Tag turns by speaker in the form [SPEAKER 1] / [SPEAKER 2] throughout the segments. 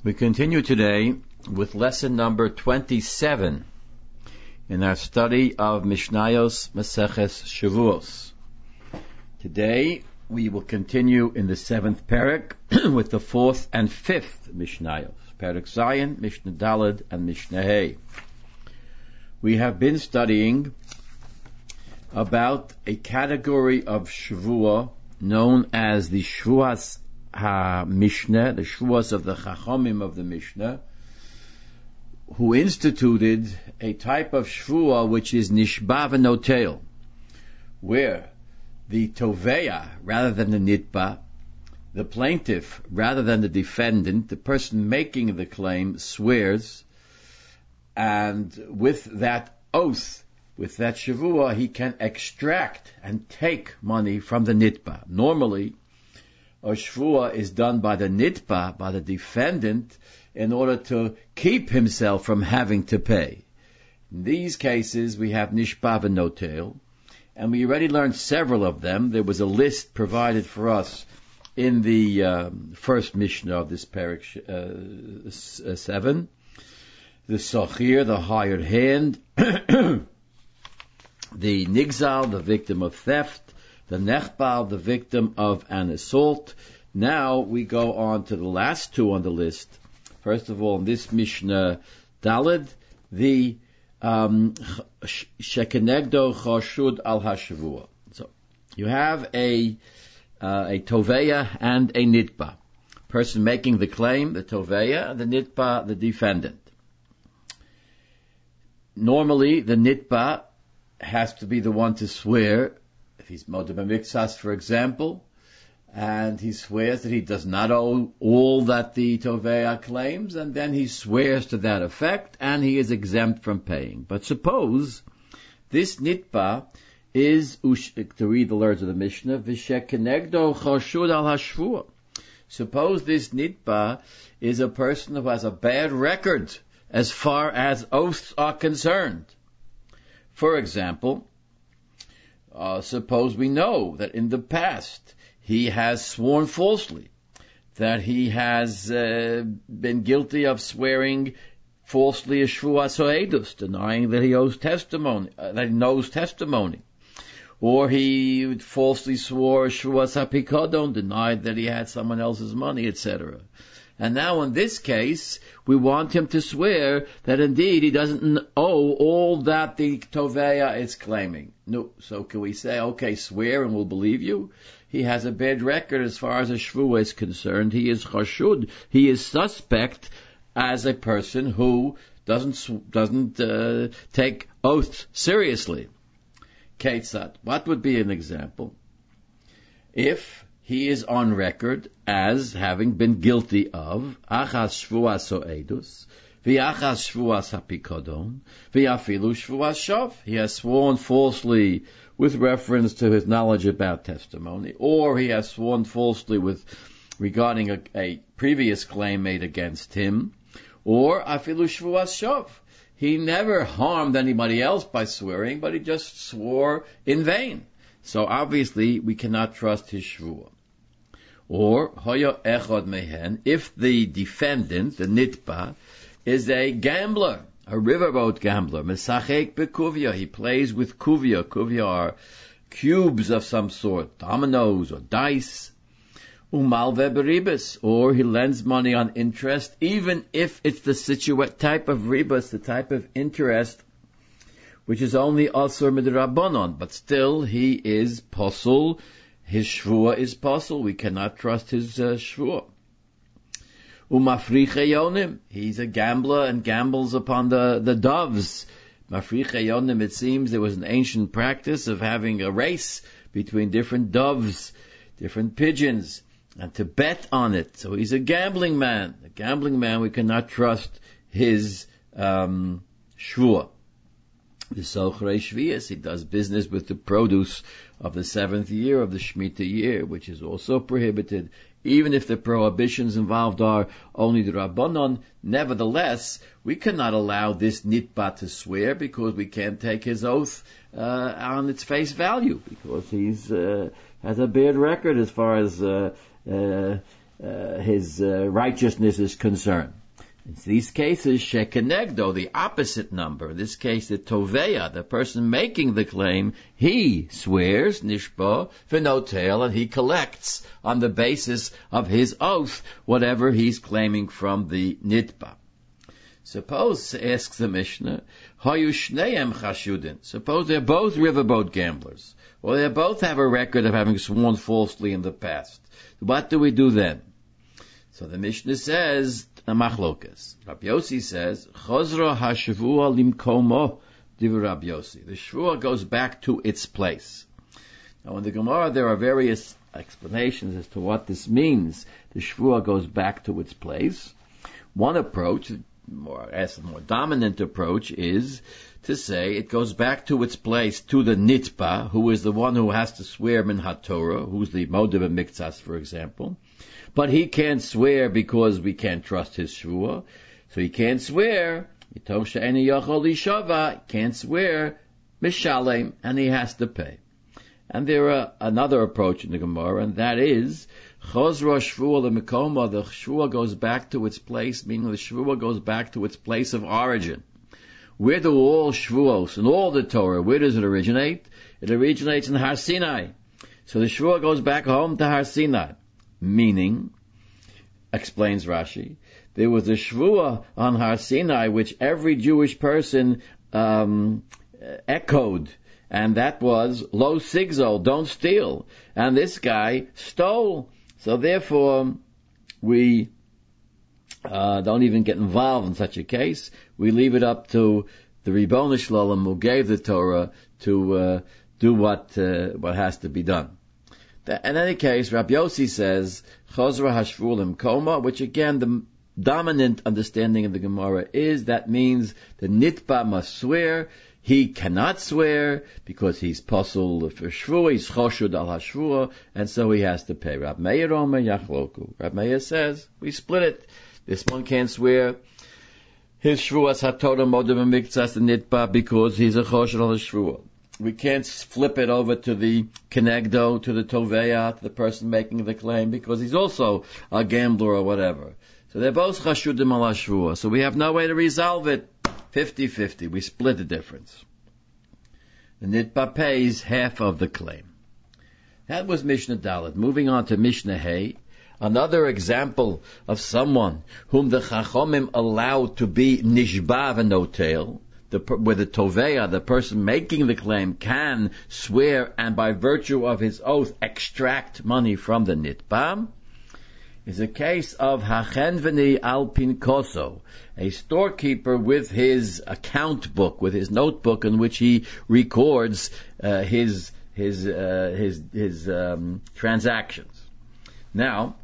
[SPEAKER 1] We continue today with lesson number 27 in our study of Mishnayos Maseches Shavuos. Today we will continue in the 7th parak with the 4th and 5th Mishnayos, Parak Zayin, Mishnah Daled, and Mishnah Hey. We have been studying about a category of Shavuot known as the Shavuos HaMishnah, the Shavuos of the Chachamim of the Mishnah, who instituted a type of Shavuot which is Nishba v'Notel, where the Toveya, rather than the Nitba, the plaintiff, rather than the defendant, the person making the claim, swears, and with that oath, with that Shavuot, he can extract and take money from the Nitba. Normally, a Shvuah is done by the Nitba, by the defendant, in order to keep himself from having to pay. In these cases, we have Nishba v'Notel, and we already learned several of them. There was a list provided for us in the first Mishnah of this parak 7. The Sochir, the hired hand, the Nigzal, the victim of theft, the Nechbal, the victim of an assault. Now we go on to the last two on the list. First of all, in this Mishnah Daled, the Shekenegdo Chashud al Hashavua. So you have a Toveya and a Nitba. Person making the claim, the Toveya, and the Nitba, the defendant. Normally, the Nitba has to be the one to swear. If he's Modeh B'Miktsas, for example, and he swears that he does not owe all that the Toveya claims, and then he swears to that effect, and he is exempt from paying. But suppose this Nitba is, to read the words of the Mishnah, V'shekenegdo Chashud al Hashvuah. Suppose this Nitba is a person who has a bad record as far as oaths are concerned. For example, suppose we know that in the past he has sworn falsely, that he has been guilty of swearing falsely a shvuas ha'edus, denying that he owes testimony, that he knows testimony, or he falsely swore a shvuas ha'pikodon, denied that he had someone else's money, etc. And now in this case, we want him to swear that indeed he doesn't owe all that the Toveya is claiming. No. So can we say, okay, swear and we'll believe you? He has a bad record as far as a shvuah is concerned. He is chashud. He is suspect as a person who doesn't take oaths seriously. Ketzat. What would be an example? If he is on record as having been guilty of achas shvuas ha'edus, v'achas shvuas ha'pikodon, v'afilu shvuas shav. He has sworn falsely with reference to his knowledge about testimony, or he has sworn falsely regarding a previous claim made against him, or afilu shvuas shav. He never harmed anybody else by swearing, but he just swore in vain. So obviously we cannot trust his shvuah. Or hoya echad mehen, if the defendant, the nitba, is a gambler, a riverboat gambler, mesachek bekuvia, he plays with kuvia. Kuvia are cubes of some sort, dominoes or dice. Umalve beribus, or he lends money on interest, even if it's the type of ribus, the type of interest which is only asur midrabanon, but still he is posel. His shvuah is posel. We cannot trust his shvuah. Umafriche yonim, he's a gambler and gambles upon the doves. Mafriche yonim, it seems there was an ancient practice of having a race between different doves, different pigeons, and to bet on it. So he's a gambling man. A gambling man, we cannot trust his shvuah. The Sochrei Shvius, he does business with the produce of the 7th year of the Shemitah year, which is also prohibited. Even if the prohibitions involved are only the Rabbanon, nevertheless, we cannot allow this nitba to swear because we can't take his oath on its face value, because he's has a bad record as far as righteousness is concerned. In these cases, shekenegdo, the opposite number, in this case the toveya, the person making the claim, he swears, nishba, v'notel, and he collects on the basis of his oath whatever he's claiming from the nitba. Suppose, asks the Mishnah, hayu shneim chashudin. Suppose they're both riverboat gamblers, or they both have a record of having sworn falsely in the past. What do we do then? So the Mishnah says, machlokas. Rabbi Yossi says, chozra hashavua limkomo divrei Rabbi Yossi. The shvua goes back to its place. Now in the Gemara there are various explanations as to what this means. The shvua goes back to its place. One approach, the more dominant approach, is to say it goes back to its place to the nitba, who is the one who has to swear min haTorah, who's the modev and miktsas, for example. But he can't swear because we can't trust his shvua. So he can't swear, can't swear, mishalem, and he has to pay. And there are another approach in the Gemara, and that is, chozra shvua lemekoma, the shvua goes back to its place, meaning the shvua goes back to its place of origin. Where do all shvuos and all the Torah, where does it originate? It originates in Har Sinai. So the shvua goes back home to Har Sinai. Meaning, explains Rashi, there was a shvua on Har Sinai which every Jewish person echoed, and that was lo sigzol, don't steal. And this guy stole. So therefore, we don't even get involved in such a case. We leave it up to the Ribbono Shel Olam who gave the Torah to do what has to be done. In any case, Rabbi Yossi says, Chozra hashvulim koma, which again, the dominant understanding of the Gemara is that means the nitba must swear. He cannot swear because he's pasul for shvua, he's choshud al hashvua, and so he has to pay. Rab Meir Omer yachloku. Rab Meir says, we split it. This one can't swear his shvuas haTorah modev and miktsas the nitba because he's a choshud al hashvua. We can't flip it over to the kenegdo, to the toveya, to the person making the claim, because he's also a gambler or whatever. So they're both chashudim al hashvua. So we have no way to resolve it. 50-50. We split the difference. The nitba pays half of the claim. That was Mishnah Dalet. Moving on to Mishnah Hey. Another example of someone whom the Chachomim allowed to be nishba v'notel, where the toveya, the person making the claim, can swear and by virtue of his oath extract money from the nitba, is a case of hachenveni al pinkoso, a storekeeper with his account book, with his notebook in which he records his transactions. Now,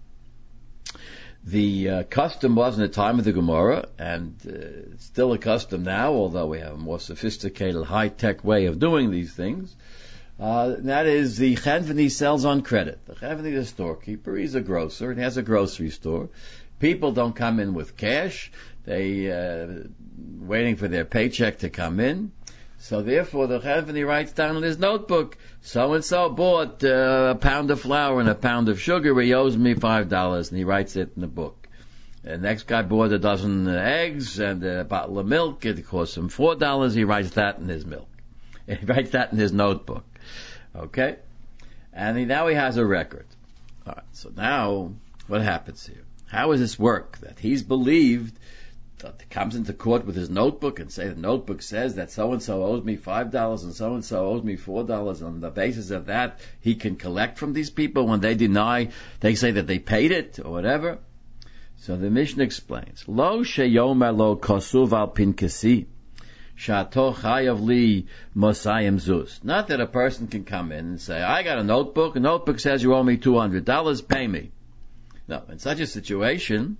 [SPEAKER 1] the custom was in the time of the Gemara, and it's still a custom now, although we have a more sophisticated, high-tech way of doing these things. That is, the chenveni sells on credit. The chenveni is a storekeeper, he's a grocer, and he has a grocery store. People don't come in with cash, they waiting for their paycheck to come in. So therefore, the chenveni writes down in his notebook, so-and-so bought a pound of flour and a pound of sugar, he owes me $5, and he writes it in the book. The next guy bought a dozen eggs and a bottle of milk, it cost him $4, he writes that in his milk. He writes that in his notebook. Okay? And now he has a record. Alright, so now, what happens here? How does this work? That he's believed, comes into court with his notebook and say the notebook says that so-and-so owes me $5 and so-and-so owes me $4. On the basis of that, he can collect from these people when they deny, they say that they paid it or whatever. So the Mishnah explains, Lo sheyomer lo kosuv al pinkasi, shato chayav li mosayim zus. Not that a person can come in and say, I got a notebook says you owe me $200, pay me. No, in such a situation,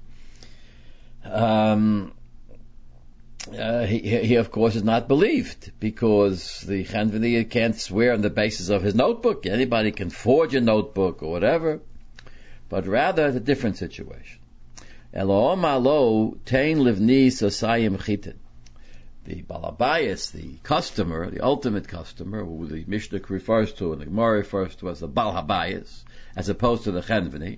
[SPEAKER 1] he of course is not believed, because the chenveni can't swear on the basis of his notebook. Anybody can forge a notebook or whatever, but rather it's a different situation. Elohom alo tein livni sosayim chitin. The balabayas, the customer, the ultimate customer, who the Mishnah refers to and the Gemara refers to as the balhabayas, as opposed to the chenveni,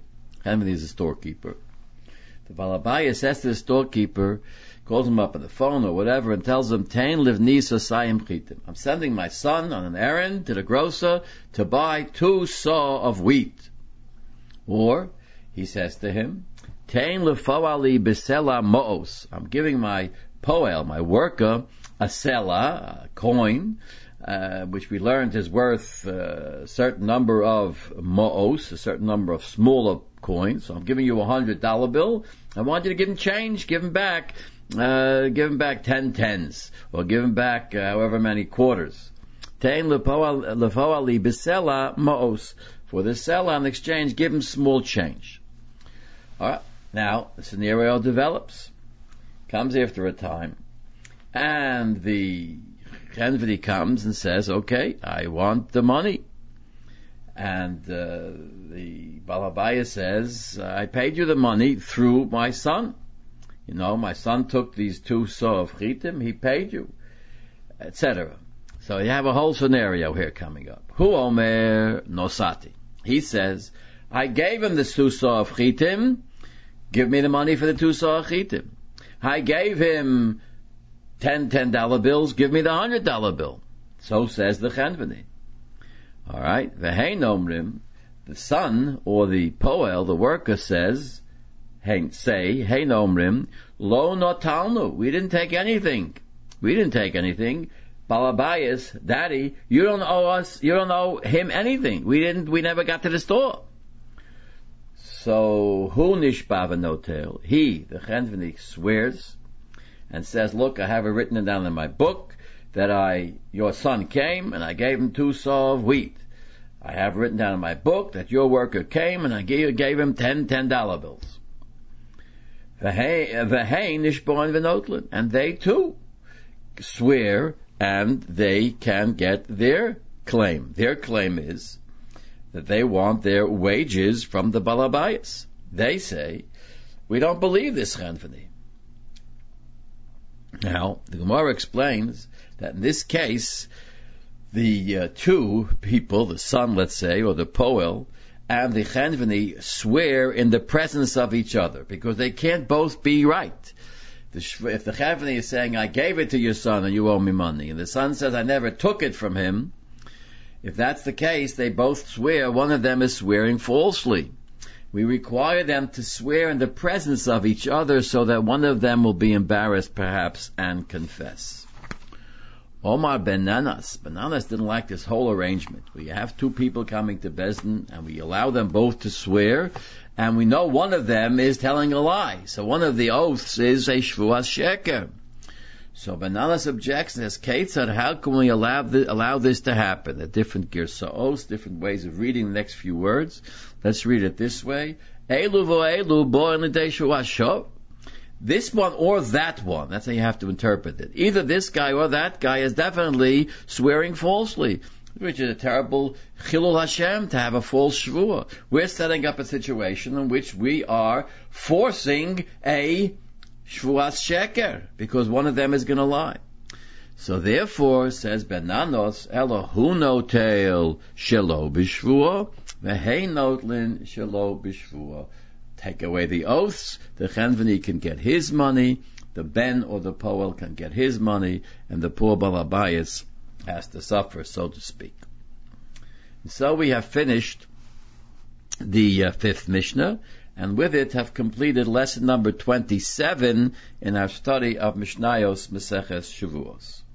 [SPEAKER 1] Chenveni is a storekeeper. The Balabaya says to the storekeeper, calls him up on the phone or whatever, and tells him, Tein livni sasayim chitim. I'm sending my son on an errand to the grocer to buy 2 saw of wheat. Or, he says to him, Tein lefoali besela mo'os. I'm giving my poel, my worker, a sela, a coin, which we learned is worth a certain number of mo'os, a certain number of smaller coins. So I'm giving you $100 bill. I want you to give him change, give him back 10 tens, or give him back however many quarters. Tein lefoali besela mo'os. For the seller in exchange, give him small change. Alright, now the scenario develops. Comes after a time, and the Chenveni comes and says, okay, I want the money. And the Balabaya says, I paid you the money through my son. You know, my son took these 2 saw of chitim, he paid you, etc. So you have a whole scenario here coming up. Hu omer nosati. He says, I gave him the 2 saw of chitim, give me the money for the 2 saw of chitim. I gave him 10 $10 bills, give me the $100 bill. So says the Chenveni. Alright, v'hein omrim, the son, or the poel, the worker says, hein omrim, lo notalnu, we didn't take anything. Balabayas, daddy, you don't owe him anything. We never got to the store. So, hu nishba v'notel, he, the Chenveni, swears and says, look, I have it written down in my book that your son came and I gave him 2 saw of wheat. I have written down in my book that your worker came and I gave him 10 $10 bills. V'hei nishboin v'notlin, and they too swear and they can get their claim. Their claim is that they want their wages from the Balabayas. They say, we don't believe this Chenveni. Now, the Gemara explains that in this case, the 2 people, the son, let's say, or the poel, and the Chenveni swear in the presence of each other, because they can't both be right. If the Chenveni is saying, I gave it to your son and you owe me money, and the son says, I never took it from him, if that's the case, they both swear, one of them is swearing falsely. We require them to swear in the presence of each other so that one of them will be embarrassed perhaps and confess. Omar ben Nanas didn't like this whole arrangement. We have 2 people coming to Bezdin and we allow them both to swear, and we know one of them is telling a lie. So one of the oaths is a shvuas sheker. So ben Nanas objects and says, Ketzad, how can we allow this to happen? There are different girsaos, different ways of reading the next few words. Let's read it this way. Elu vo'elu bo l'dei shvuas shov. This one or that one, that's how you have to interpret it. Either this guy or that guy is definitely swearing falsely, which is a terrible chilul Hashem to have a false shvuah. We're setting up a situation in which we are forcing a shvuas sheker, because one of them is going to lie. So therefore, says Ben Nanos, Elohu notel shelo b'shvuah, v'hei notlin shelo b'shvuah. Take away the oaths, the Chenveni can get his money, the Ben or the Poel can get his money, and the poor Balabayas has to suffer, so to speak. So we have finished the 5th Mishnah, and with it have completed lesson number 27 in our study of Mishnayos Maseches Shavuos.